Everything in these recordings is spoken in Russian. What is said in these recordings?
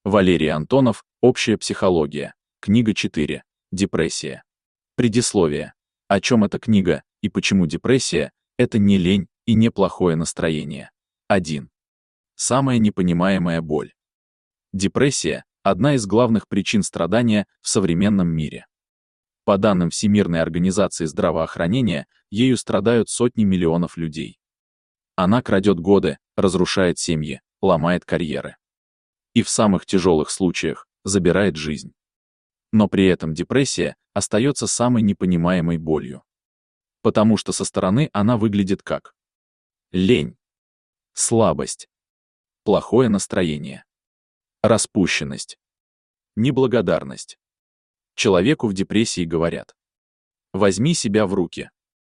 Валерий Антонов, Общая психология. Книга 4. Депрессия. Предисловие. О чем эта книга и почему депрессия – это не лень и не плохое настроение. 1. Самая непонимаемая боль. Депрессия – одна из главных причин страдания в современном мире. По данным Всемирной организации здравоохранения, ею страдают сотни миллионов людей. Она крадет годы, разрушает семьи, ломает карьеры. И в самых тяжелых случаях забирает жизнь. Но при этом депрессия остается самой непонимаемой болью. Потому что со стороны она выглядит как лень, слабость, плохое настроение, распущенность, неблагодарность. Человеку в депрессии говорят: возьми себя в руки.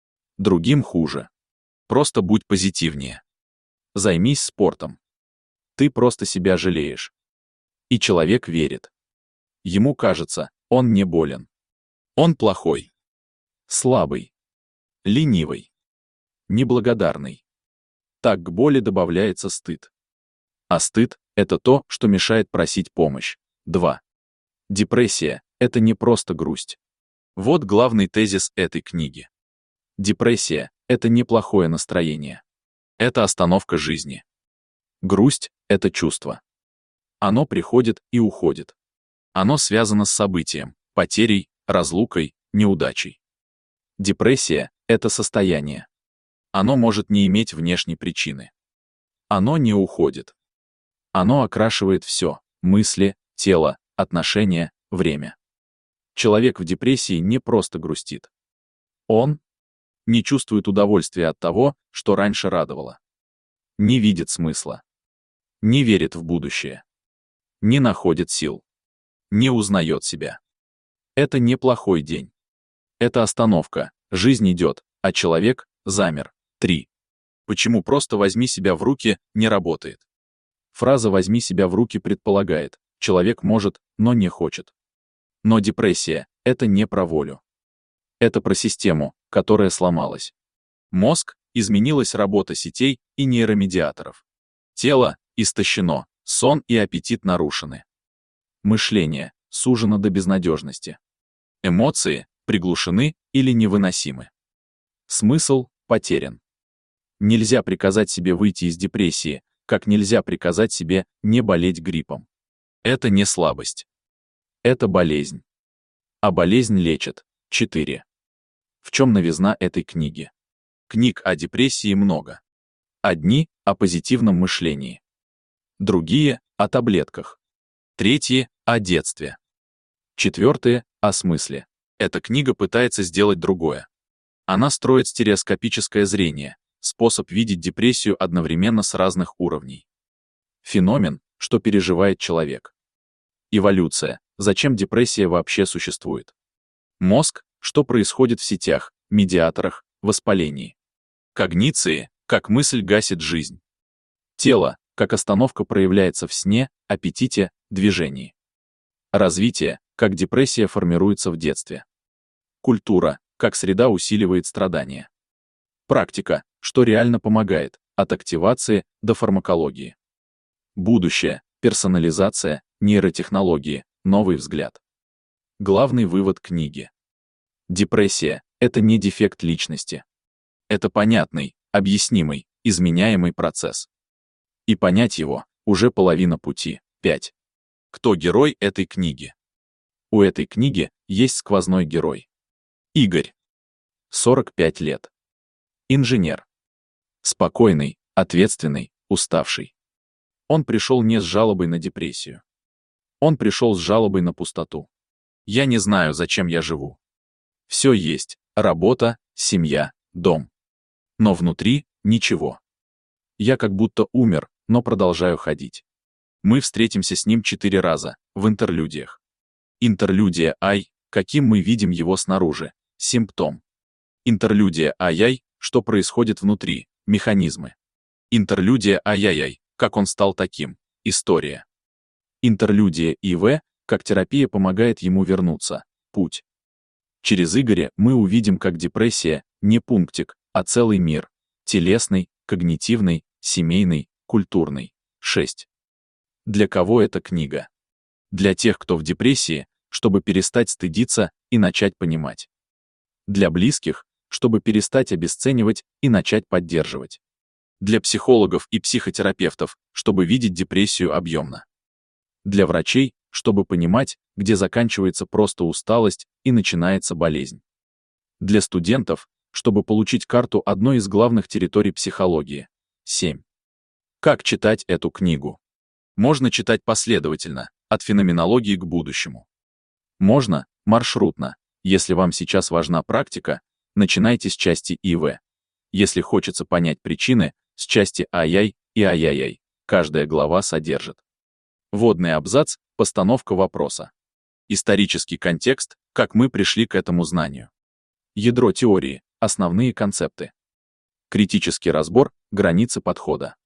Другим хуже. Просто будь позитивнее. Займись спортом. Ты просто себя жалеешь. И человек верит. Ему кажется, он не болен. Он плохой, слабый, ленивый, неблагодарный. Так к боли добавляется стыд. А стыд – это то, что мешает просить помощь. 2. Депрессия – это не просто грусть. Вот главный тезис этой книги. Депрессия – это не плохое настроение. Это остановка жизни. Грусть – это чувство. Оно приходит и уходит. Оно связано с событием, потерей, разлукой, неудачей. Депрессия – это состояние. Оно может не иметь внешней причины. Оно не уходит. Оно окрашивает все – мысли, тело, отношения, время. Человек в депрессии не просто грустит. Он не чувствует удовольствия от того, что раньше радовало. Не видит смысла. Не верит в будущее. Не находит сил. Не узнает себя. Это не плохой день. Это остановка, жизнь идет, а человек замер. 3. Почему просто возьми себя в руки не работает? Фраза «возьми себя в руки» предполагает, человек может, но не хочет. Но депрессия – это не про волю. Это про систему, которая сломалась. Мозг – изменилась работа сетей и нейромедиаторов. Тело – истощено, сон и аппетит нарушены. Мышление – сужено до безнадежности. Эмоции – приглушены или невыносимы. Смысл – потерян. Нельзя приказать себе выйти из депрессии, как нельзя приказать себе не болеть гриппом. Это не слабость. Это болезнь. А болезнь лечит. 4. В чем новизна этой книги? Книг о депрессии много. Одни – о позитивном мышлении. Другие – о таблетках. Третьи – о детстве. Четвертые – о смысле. Эта книга пытается сделать другое. Она строит стереоскопическое зрение, способ видеть депрессию одновременно с разных уровней. Феномен, что переживает человек. Эволюция. Зачем депрессия вообще существует? Мозг, что происходит в сетях, медиаторах, воспалении. Когниции, как мысль гасит жизнь. Тело, как остановка проявляется в сне, аппетите, движении. Развитие, как депрессия формируется в детстве. Культура, как среда усиливает страдания. Практика, что реально помогает, от активации до фармакологии. Будущее, персонализация, нейротехнологии, новый взгляд. Главный вывод книги. Депрессия – это не дефект личности. Это понятный, объяснимый, изменяемый процесс. И понять его – уже половина пути. 5. Кто герой этой книги? У этой книги есть сквозной герой. Игорь. 45 лет. Инженер. Спокойный, ответственный, уставший. Он пришел не с жалобой на депрессию. Он пришел с жалобой на пустоту. Я не знаю, зачем я живу. Все есть – работа, семья, дом. Но внутри – ничего. Я как будто умер, но продолжаю ходить. Мы встретимся с ним 4 раза, в интерлюдиях. Интерлюдия «Ай», каким мы видим его снаружи, симптом. Интерлюдия «Ай-яй», что происходит внутри, механизмы. Интерлюдия «Ай-яй-яй», как он стал таким, история. Интерлюдия ИВ, как терапия помогает ему вернуться, путь. Через Игоря мы увидим, как депрессия – не пунктик, а целый мир. Телесный, когнитивный, семейный, культурный. 6. Для кого эта книга? Для тех, кто в депрессии, чтобы перестать стыдиться и начать понимать. Для близких, чтобы перестать обесценивать и начать поддерживать. Для психологов и психотерапевтов, чтобы видеть депрессию объемно. Для врачей, чтобы понимать, где заканчивается просто усталость и начинается болезнь. Для студентов, чтобы получить карту одной из главных территорий психологии. 7. Как читать эту книгу? Можно читать последовательно, от феноменологии к будущему. Можно, маршрутно. Если вам сейчас важна практика, начинайте с части ИВ. Если хочется понять причины, с части ай-яй и ай-яй-яй. Каждая глава содержит. Вводный абзац, постановка вопроса. Исторический контекст, как мы пришли к этому знанию. Ядро теории, основные концепты. Критический разбор, границы подхода.